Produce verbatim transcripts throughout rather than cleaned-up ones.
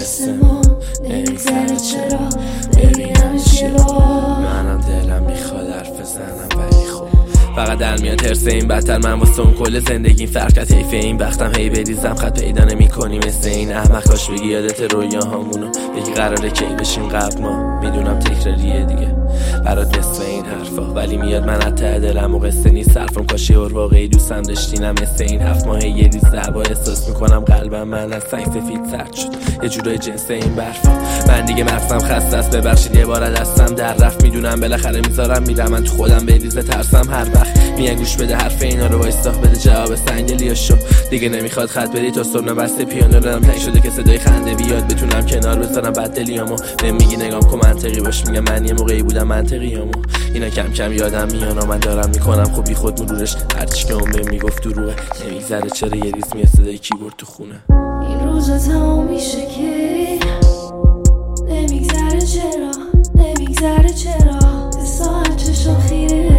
حس ما نمیگذره چرا ببینمش یه بار. منم دلم میخواد حرف بزنم ولی خب فقط در میاد ترس این بدتر من واسه اون کل زندگی فرقت حیف این وقتم هی بریزم خط پیدا نمی کنی مثل این احمق. کاش بگی یادت رویاهامونو بگی قراره کی بشیم قبل ما. میدونم تکراریه دیگه برات مثل این حرفا ولی میاد من از ته دلم و قصه نیست حرفم. کاش یه واقعی دوستم داشتینم مثل این هفت ماه یه ریز دربا احساس میکنم قلبم من از سنگ سفید سرد شد یه جورای جنس این برفا. من دیگه مغزم خسته است ببخشید یه بار دستم در رفت. میدونم بالاخره میذارم میرم من تو خودم بریزه ترسم هر وقت میان گوش بده حرف اینا رو وایستا بده جواب سنگلی شو. دیگه نمیخواد خط بدی تا صبح بسته پیانو دارم تنگ شده که صدای خنده بیاد بتونم کنار بذارم بد دلیامو. بهم میگی نگام کن منطقی باش میگم من یه موقعی بودم منطقیامو. اینا کم کم یادم میانا من دارم میکنم خب بی خود مرورش هرچی که اون بهم میگفت دروغه. نمیگذره چرا یه ریز میاد صدای کیبورد تو خونه. این روزا تمام میشه که نمیگذره چرا نمیگذره چرا یه ساعت چشم خیره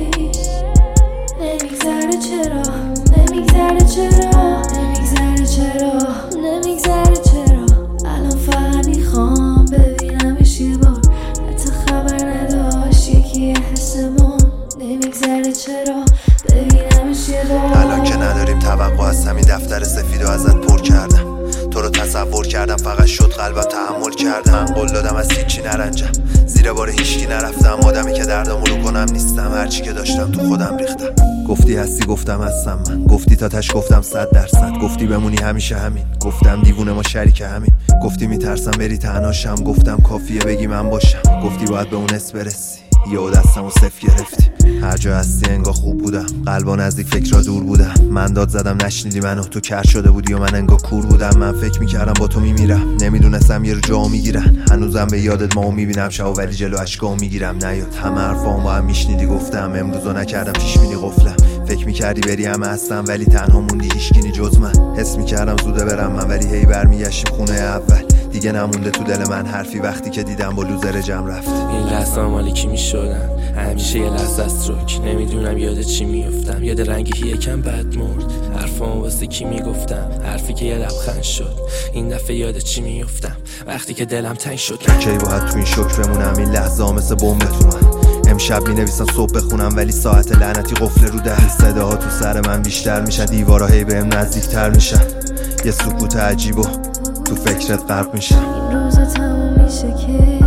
نمیگذره چرا نمیگذره چرا نمیگذره چرا نمیگذره چرا. الان فقط میخوام ببینمش یه بار حتی خبر نداشت یکی حسمون نمیگذره چرا ببینمش یه بار. الان که نداریم توقع از همین دفتر سفید و ازت پر کردم تو رو تصور کردم فقط شد قلبم تحمل کردم. من قول دادم از هیچی نرنجم زیر بار هیچکی نرفتم. آدمی که دردمو رو کنم نیستم هرچی که داشتم تو خودم ریختم. گفتی هستی گفتم هستم من گفتی تا تش گفتم صد درصد گفتی بمونی همیشه همین گفتم دیوونه ما شریک همین گفتی میترسم بری تنهاشم گفتم کافیه بگی من باشم گفتی باید به اون اس برسی یهو دستمو صفر گرفتی. هر جا هستی انگار خوب بودم قلبا نزدیک فکرها دور بودم. من داد زدم نشنیدی منو تو کر شده بودی و من انگار کور بودم. من فکر میکردم با تو میمیرم نمیدونستم یه رو جا میگیرن. هنوزم به یادت ما میبینم شب ولی جلو اشکا میگیرم نیاد. همه حرفام با هم میشنیدی گفتم امروزا نکردم پیش بینی قفلم. فکر میکردی بری همه هستم ولی تنها موندی هیچکی جز من. حس میکردم زوده برم من ولی هی برمیگشتیم خونه اول. دیگه نمونده تو دل من حرفی وقتی که دیدم با لوزر جمع رفت. این لحظه مالی کی میشدن همیشه یه لحظه است روک نمیدونم یاد چی میافتم. یاد رنگی یکم بد مرد حرفام واسه کی میگفتم حرفی که یه لبخند شد. این دفعه یاد چی میافتم وقتی که دلم تنگ شد. کی باید تو این شوک بمونم این لحظه ها مثل بمب تو من. امشب می نویسم صبح بخونم ولی ساعت لعنتی قفل رو ده. صداها تو سر من بیشتر میشن دیوارا هی بهم نزدیکتر میشن. یه سکوت عجیب و تو فکرت غرق میشم. این روزا تمام میشه که